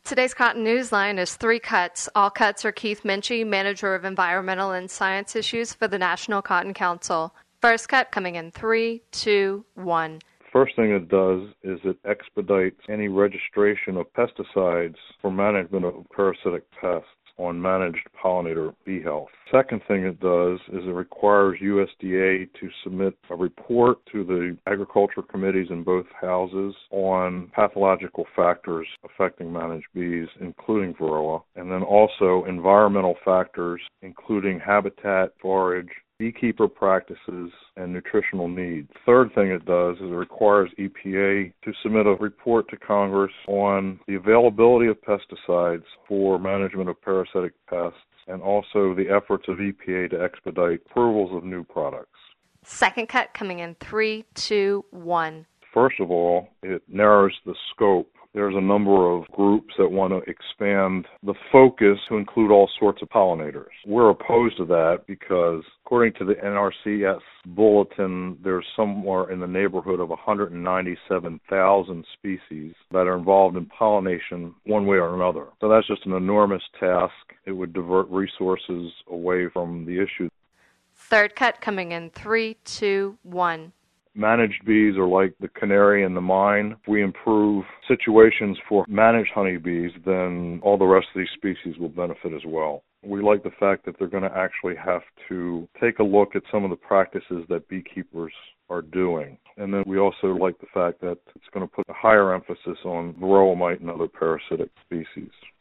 Today's Cotton Newsline is 3 cuts. All cuts are Keith Minchie, Manager of Environmental and Science Issues for the National Cotton Council. First cut coming in 3, 2, 1. First thing it does is it expedites any registration of pesticides for management of parasitic pests on managed pollinator bee health. Second thing it does is it requires USDA to submit a report to the agriculture committees in both houses on pathological factors affecting managed bees, including Varroa, and then also environmental factors, including habitat, forage, beekeeper practices, and nutritional needs. Third thing it does is it requires EPA to submit a report to Congress on the availability of pesticides for management of parasitic pests and also the efforts of EPA to expedite approvals of new products. Second cut coming in 3, 2, 1. First of all, it narrows the scope. There's a number of groups that want to expand the focus to include all sorts of pollinators. We're opposed to that because, according to the NRCS bulletin, there's somewhere in the neighborhood of 197,000 species that are involved in pollination one way or another. So that's just an enormous task. It would divert resources away from the issue. Third cut coming in 3, 2, 1. Managed bees are like the canary in the mine. If we improve situations for managed honeybees, then all the rest of these species will benefit as well. We like the fact that they're going to actually have to take a look at some of the practices that beekeepers are doing. And then we also like the fact that it's going to put a higher emphasis on varroa mite and other parasitic species.